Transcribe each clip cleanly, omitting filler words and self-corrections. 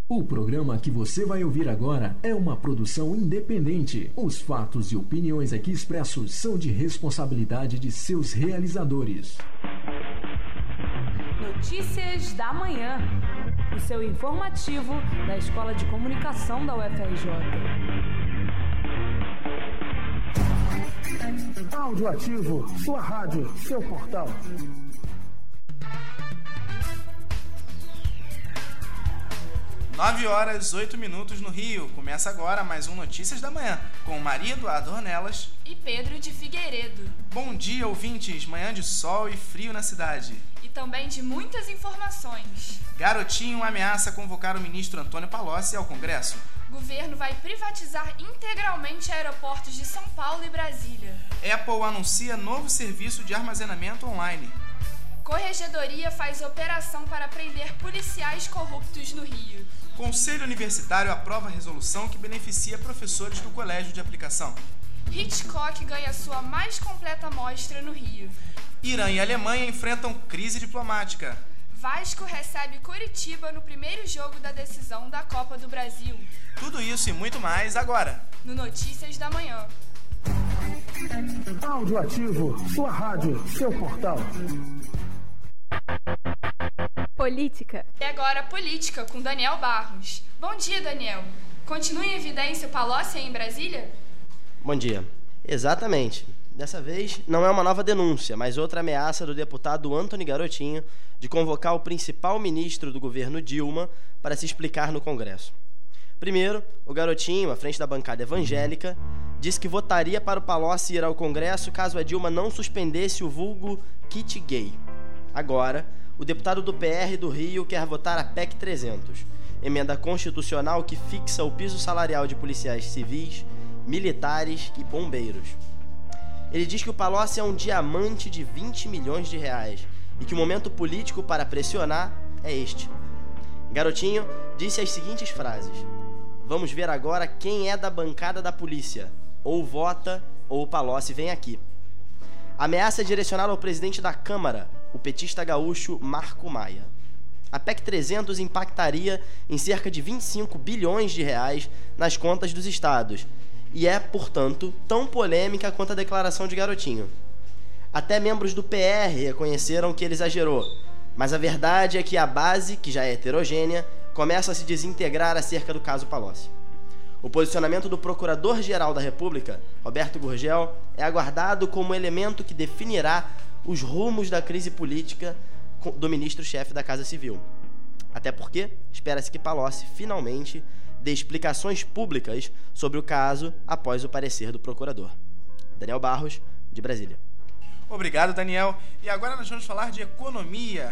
O programa que você vai ouvir agora é uma produção independente. Os fatos e opiniões aqui expressos são de responsabilidade de seus realizadores. Notícias da Manhã, o seu informativo da Escola de Comunicação da UFRJ. Áudio Ativo, sua rádio, seu portal. Nove horas, 8 minutos no Rio. Começa agora mais um Notícias da Manhã, com Maria Eduarda Ornelas e Pedro de Figueiredo. Bom dia, ouvintes. Manhã de sol e frio na cidade. E também de muitas informações. Garotinho ameaça convocar o ministro Antônio Palocci ao Congresso. Governo vai privatizar integralmente aeroportos de São Paulo e Brasília. Apple anuncia novo serviço de armazenamento online. Corregedoria faz operação para prender policiais corruptos no Rio. Conselho Universitário aprova a resolução que beneficia professores do Colégio de Aplicação. Hitchcock ganha sua mais completa mostra no Rio. Irã e Alemanha enfrentam crise diplomática. Vasco recebe Curitiba no primeiro jogo da decisão da Copa do Brasil. Tudo isso e muito mais agora, no Notícias da Manhã. Áudio Ativo, sua rádio, seu portal. Política. E agora política com Daniel Barros. Bom dia, Daniel. Continua em evidência o Palocci em Brasília? Bom dia. Exatamente. Dessa vez não é uma nova denúncia, mas outra ameaça do deputado Antony Garotinho de convocar o principal ministro do governo Dilma para se explicar no Congresso. Primeiro, o Garotinho, à frente da bancada evangélica, disse que votaria para o Palocci ir ao Congresso caso a Dilma não suspendesse o vulgo kit gay. Agora, o deputado do PR do Rio quer votar a PEC 300, emenda constitucional que fixa o piso salarial de policiais civis, militares e bombeiros. Ele diz que o Palocci é um diamante de 20 milhões de reais e que o momento político para pressionar é este. Garotinho disse as seguintes frases: "Vamos ver agora quem é da bancada da polícia. Ou vota, ou o Palocci vem aqui." A ameaça é direcionada ao presidente da Câmara, o petista gaúcho Marco Maia. A PEC 300 impactaria em cerca de 25 bilhões de reais nas contas dos estados e é, portanto, tão polêmica quanto a declaração de Garotinho. Até membros do PR reconheceram que ele exagerou, mas a verdade é que a base, que já é heterogênea, começa a se desintegrar acerca do caso Palocci. O posicionamento do Procurador-Geral da República, Roberto Gurgel, é aguardado como elemento que definirá os rumos da crise política do ministro-chefe da Casa Civil. Até porque espera-se que Palocci finalmente dê explicações públicas sobre o caso após o parecer do procurador. Daniel Barros, de Brasília. Obrigado, Daniel. E agora nós vamos falar de economia.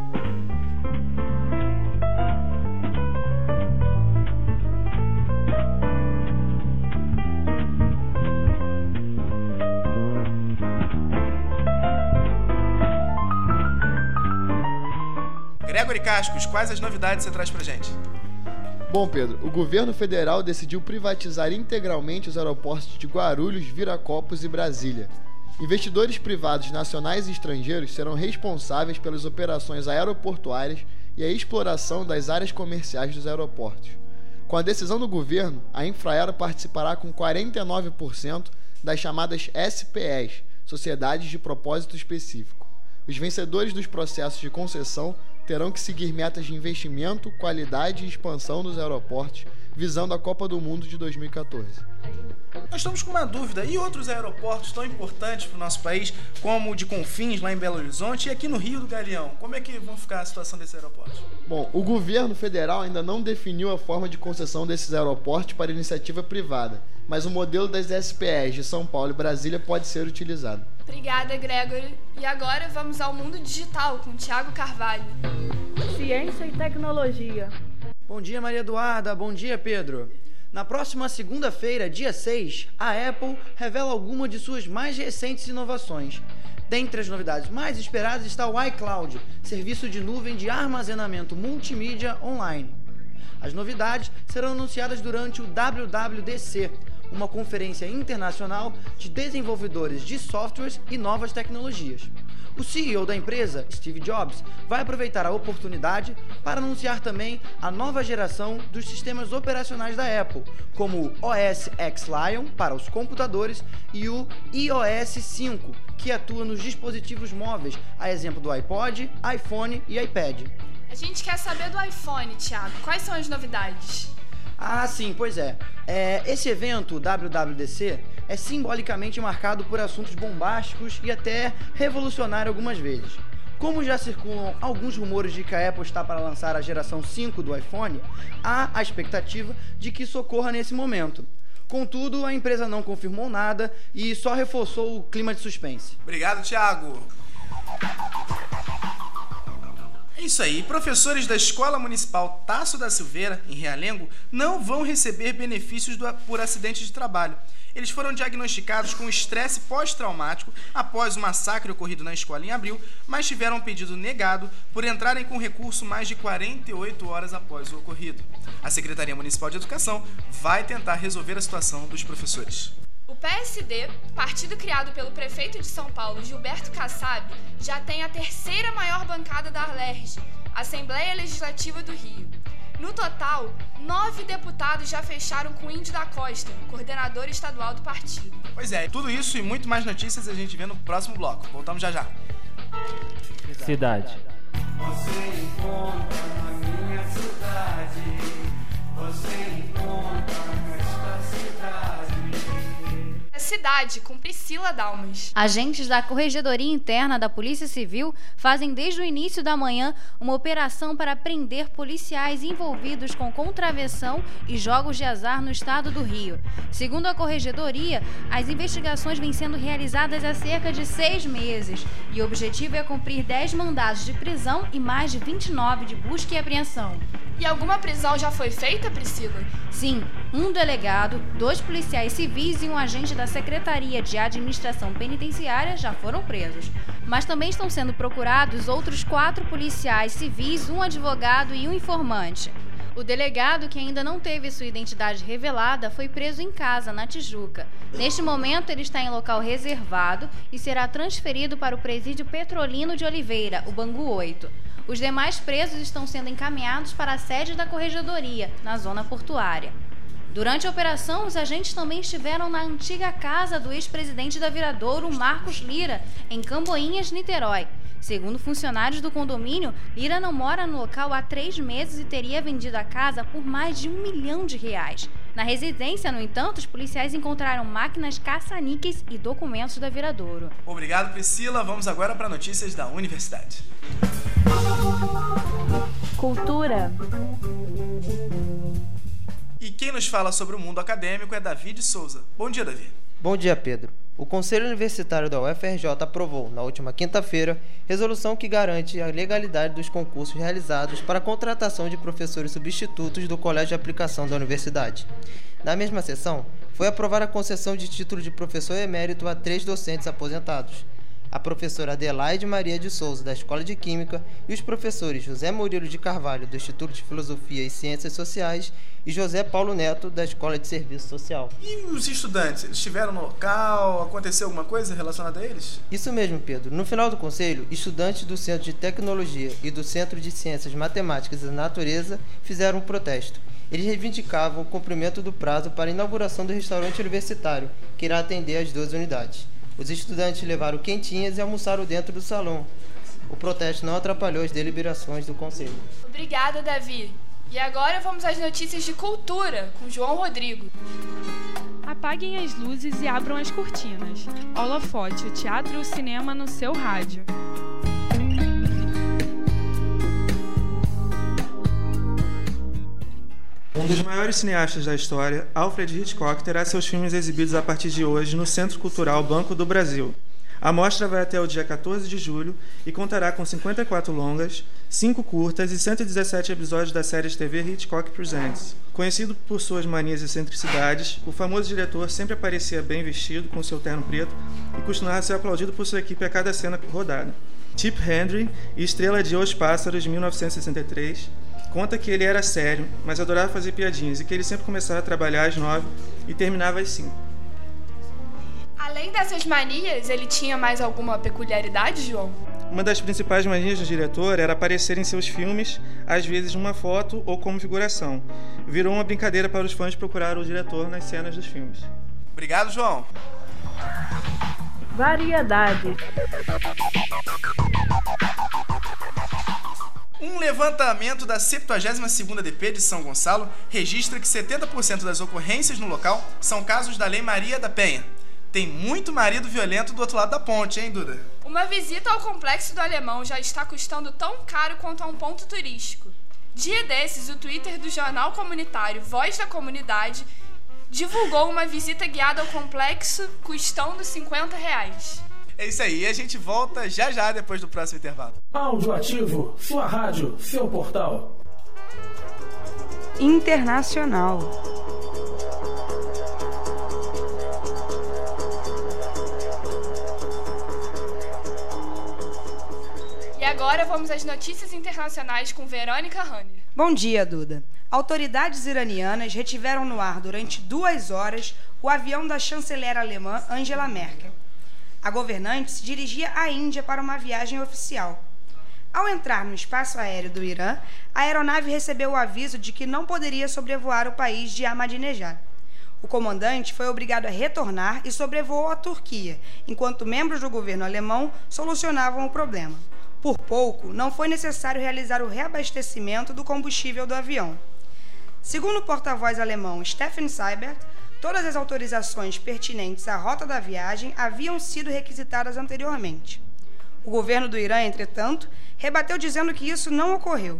Gregory Cascos, quais as novidades você traz pra gente? Bom, Pedro, o governo federal decidiu privatizar integralmente os aeroportos de Guarulhos, Viracopos e Brasília. Investidores privados nacionais e estrangeiros serão responsáveis pelas operações aeroportuárias e a exploração das áreas comerciais dos aeroportos. Com a decisão do governo, a Infraero participará com 49% das chamadas SPEs, Sociedades de Propósito Específico. Os vencedores dos processos de concessão terão que seguir metas de investimento, qualidade e expansão dos aeroportos, visando a Copa do Mundo de 2014. Nós estamos com uma dúvida. E outros aeroportos tão importantes para o nosso país, como o de Confins, lá em Belo Horizonte, e aqui no Rio do Galeão? Como é que vão ficar a situação desses aeroportos? Bom, o governo federal ainda não definiu a forma de concessão desses aeroportos para iniciativa privada, mas o modelo das SPEs de São Paulo e Brasília pode ser utilizado. Obrigada, Gregory. E agora vamos ao mundo digital com Thiago Carvalho. Ciência e tecnologia. Bom dia, Maria Eduarda. Bom dia, Pedro. Na próxima segunda-feira, dia 6, a Apple revela algumas de suas mais recentes inovações. Dentre as novidades mais esperadas está o iCloud, serviço de nuvem de armazenamento multimídia online. As novidades serão anunciadas durante o WWDC, uma conferência internacional de desenvolvedores de softwares e novas tecnologias. O CEO da empresa, Steve Jobs, vai aproveitar a oportunidade para anunciar também a nova geração dos sistemas operacionais da Apple, como o OS X Lion para os computadores e o iOS 5, que atua nos dispositivos móveis, a exemplo do iPod, iPhone e iPad. A gente quer saber do iPhone, Thiago. Quais são as novidades? Ah, sim, pois é. Esse evento, o WWDC, é simbolicamente marcado por assuntos bombásticos e até revolucionário algumas vezes. Como já circulam alguns rumores de que a Apple está para lançar a geração 5 do iPhone, há a expectativa de que isso ocorra nesse momento. Contudo, a empresa não confirmou nada e só reforçou o clima de suspense. Obrigado, Thiago. É isso aí, professores da Escola Municipal Tasso da Silveira, em Realengo, não vão receber benefícios por acidente de trabalho. Eles foram diagnosticados com estresse pós-traumático após o massacre ocorrido na escola em abril, mas tiveram um pedido negado por entrarem com recurso mais de 48 horas após o ocorrido. A Secretaria Municipal de Educação vai tentar resolver a situação dos professores. O PSD, partido criado pelo prefeito de São Paulo, Gilberto Kassab, já tem a terceira maior bancada da ALERJ, Assembleia Legislativa do Rio. No total, 9 deputados já fecharam com o Índio da Costa, coordenador estadual do partido. Pois é, tudo isso e muito mais notícias a gente vê no próximo bloco. Voltamos já já. Cidade. Você encontra na minha cidade, você encontra nesta cidade. Cidade, com Priscila Dalmas. Agentes da Corregedoria Interna da Polícia Civil fazem desde o início da manhã uma operação para prender policiais envolvidos com contravenção e jogos de azar no estado do Rio. Segundo a Corregedoria, as investigações vêm sendo realizadas há cerca de 6 meses e o objetivo é cumprir 10 mandados de prisão e mais de 29 de busca e apreensão. E alguma prisão já foi feita, Priscila? Sim, um delegado, 2 policiais civis e um agente da Secretaria de Administração Penitenciária já foram presos. Mas também estão sendo procurados outros 4 policiais civis, um advogado e um informante. O delegado, que ainda não teve sua identidade revelada, foi preso em casa, na Tijuca. Neste momento, ele está em local reservado e será transferido para o Presídio Petrolino de Oliveira, o Bangu 8. Os demais presos estão sendo encaminhados para a sede da Corregedoria, na zona portuária. Durante a operação, os agentes também estiveram na antiga casa do ex-presidente da Viradouro, Marcos Lira, em Camboinhas, Niterói. Segundo funcionários do condomínio, Lira não mora no local há 3 meses e teria vendido a casa por mais de R$1 milhão. Na residência, no entanto, os policiais encontraram máquinas caça-níqueis e documentos da Viradouro. Obrigado, Priscila. Vamos agora para notícias da universidade. Cultura. E quem nos fala sobre o mundo acadêmico é Davi de Souza. Bom dia, Davi. Bom dia, Pedro. O Conselho Universitário da UFRJ aprovou, na última quinta-feira, resolução que garante a legalidade dos concursos realizados para a contratação de professores substitutos do Colégio de Aplicação da Universidade. Na mesma sessão, foi aprovada a concessão de título de professor emérito a 3 docentes aposentados. A professora Adelaide Maria de Souza, da Escola de Química, e os professores José Murilo de Carvalho, do Instituto de Filosofia e Ciências Sociais, e José Paulo Neto, da Escola de Serviço Social. E os estudantes? Eles estiveram no local? Aconteceu alguma coisa relacionada a eles? Isso mesmo, Pedro. No final do conselho, estudantes do Centro de Tecnologia e do Centro de Ciências Matemáticas e da Natureza fizeram um protesto. Eles reivindicavam o cumprimento do prazo para a inauguração do restaurante universitário, que irá atender as 2 unidades. Os estudantes levaram quentinhas e almoçaram dentro do salão. O protesto não atrapalhou as deliberações do conselho. Obrigada, Davi. E agora vamos às notícias de cultura, com João Rodrigo. Apaguem as luzes e abram as cortinas. Holofote, o teatro e o cinema no seu rádio. Um dos maiores cineastas da história, Alfred Hitchcock, terá seus filmes exibidos a partir de hoje no Centro Cultural Banco do Brasil. A mostra vai até o dia 14 de julho e contará com 54 longas, 5 curtas e 117 episódios da série de TV Hitchcock Presents. Conhecido por suas manias e excentricidades, o famoso diretor sempre aparecia bem vestido, com seu terno preto, e costumava ser aplaudido por sua equipe a cada cena rodada. Chip Henry, estrela de Os Pássaros, de 1963, conta que ele era sério, mas adorava fazer piadinhas e que ele sempre começava a trabalhar às 9 e terminava às 5. Além Além dessas manias, ele tinha mais alguma peculiaridade, João? Uma das principais manias do diretor era aparecer em seus filmes, às vezes numa foto ou como figuração. Virou uma brincadeira para os fãs procurar o diretor nas cenas dos filmes. Obrigado, João. Variedade. Um levantamento da 72ª DP de São Gonçalo registra que 70% das ocorrências no local são casos da Lei Maria da Penha. Tem muito marido violento do outro lado da ponte, hein, Duda? Uma visita ao Complexo do Alemão já está custando tão caro quanto a um ponto turístico. Dia desses, o Twitter do jornal comunitário Voz da Comunidade divulgou uma visita guiada ao complexo custando R$50. É isso aí, e a gente volta já depois do próximo intervalo. Áudio Ativo, sua rádio, seu portal. Internacional. E agora vamos às notícias internacionais com Verônica Hanner. Bom dia, Duda. Autoridades iranianas retiveram no ar durante 2 horas o avião da chanceler alemã Angela Merkel. A governante se dirigia à Índia para uma viagem oficial. Ao entrar no espaço aéreo do Irã, a aeronave recebeu o aviso de que não poderia sobrevoar o país de Ahmadinejad. O comandante foi obrigado a retornar e sobrevoou a Turquia, enquanto membros do governo alemão solucionavam o problema. Por pouco, não foi necessário realizar o reabastecimento do combustível do avião. Segundo o porta-voz alemão Steffen Seibert, todas as autorizações pertinentes à rota da viagem haviam sido requisitadas anteriormente. O governo do Irã, entretanto, rebateu dizendo que isso não ocorreu.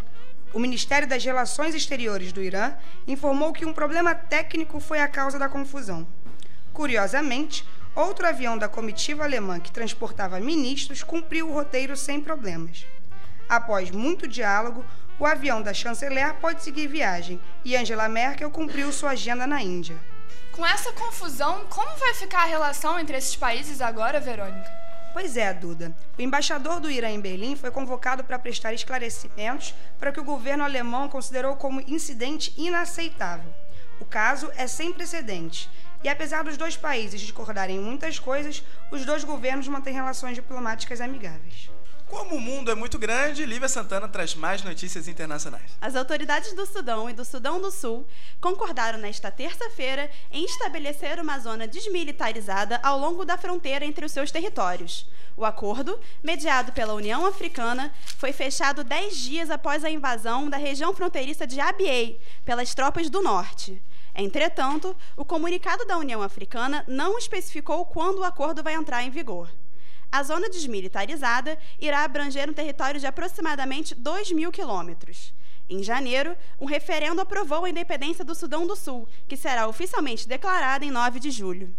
O Ministério das Relações Exteriores do Irã informou que um problema técnico foi a causa da confusão. Curiosamente, outro avião da comitiva alemã que transportava ministros cumpriu o roteiro sem problemas. Após muito diálogo, o avião da chanceler pôde seguir viagem e Angela Merkel cumpriu sua agenda na Índia. Com essa confusão, como vai ficar a relação entre esses países agora, Verônica? Pois é, Duda. O embaixador do Irã em Berlim foi convocado para prestar esclarecimentos para o que o governo alemão considerou como incidente inaceitável. O caso é sem precedentes e, apesar dos dois países discordarem em muitas coisas, os dois governos mantêm relações diplomáticas amigáveis. Como o mundo é muito grande, Lívia Santana traz mais notícias internacionais. As autoridades do Sudão e do Sudão do Sul concordaram nesta terça-feira em estabelecer uma zona desmilitarizada ao longo da fronteira entre os seus territórios. O acordo, mediado pela União Africana, foi fechado 10 dias após a invasão da região fronteiriça de Abyei pelas tropas do norte. Entretanto, o comunicado da União Africana não especificou quando o acordo vai entrar em vigor. A zona desmilitarizada irá abranger um território de aproximadamente 2.000 quilômetros. Em janeiro, um referendo aprovou a independência do Sudão do Sul, que será oficialmente declarada em 9 de julho.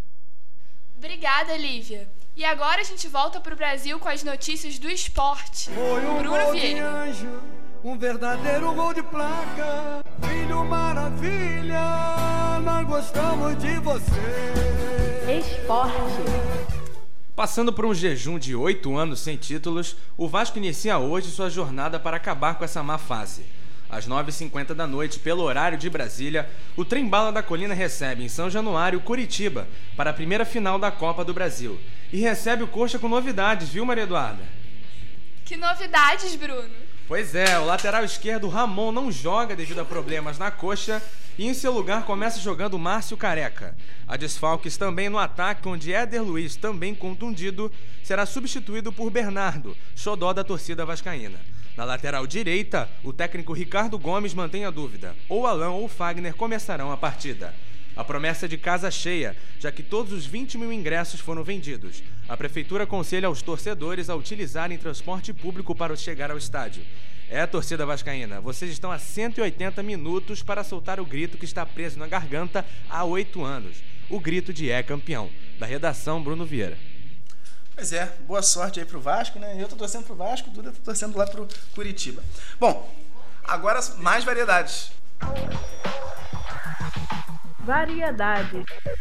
Obrigada, Lívia. E agora a gente volta para o Brasil com as notícias do esporte. Foi um Bruno gol Vieira. de anjo, um verdadeiro gol de placa. Filho maravilha, nós gostamos de você. Esporte. Passando por um jejum de 8 anos sem títulos, o Vasco inicia hoje sua jornada para acabar com essa má fase. Às 9h50 da noite, pelo horário de Brasília, o Trem-Bala da Colina recebe em São Januário Curitiba para a primeira final da Copa do Brasil. E recebe o Coxa com novidades, viu, Maria Eduarda? Que novidades, Bruno? Pois é, o lateral esquerdo Ramon não joga devido a problemas na coxa e em seu lugar começa jogando Márcio Careca. Há desfalques também no ataque, onde Éder Luiz, também contundido, será substituído por Bernardo, xodó da torcida vascaína. Na lateral direita, o técnico Ricardo Gomes mantém a dúvida. Ou Alan ou Fagner começarão a partida. A promessa é de casa cheia, já que todos os 20 mil ingressos foram vendidos. A prefeitura aconselha aos torcedores a utilizarem transporte público para chegar ao estádio. Torcida vascaína, vocês estão há 180 minutos para soltar o grito que está preso na garganta há 8 anos. O grito de é campeão. Da redação, Bruno Vieira. Pois é, boa sorte aí pro Vasco, né? Eu tô torcendo pro Vasco, o Duda tá torcendo lá pro Curitiba. Bom, agora mais variedades. Variedade.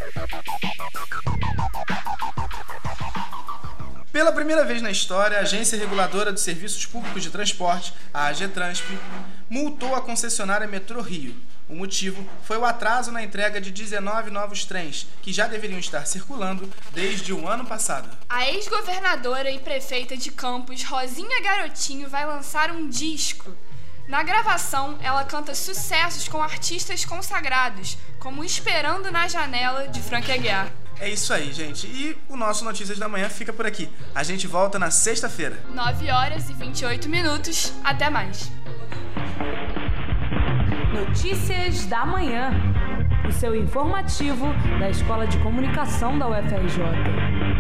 Pela primeira vez na história, a Agência Reguladora dos Serviços Públicos de Transporte, a AGETRANSP, multou a concessionária Metrô Rio. O motivo foi o atraso na entrega de 19 novos trens, que já deveriam estar circulando desde o ano passado. A ex-governadora e prefeita de Campos, Rosinha Garotinho, vai lançar um disco. Na gravação, ela canta sucessos com artistas consagrados, como Esperando na Janela, de Frank Aguiar. É isso aí, gente. E o nosso Notícias da Manhã fica por aqui. A gente volta na sexta-feira. 9h28. Até mais. Notícias da Manhã. O seu informativo da Escola de Comunicação da UFRJ.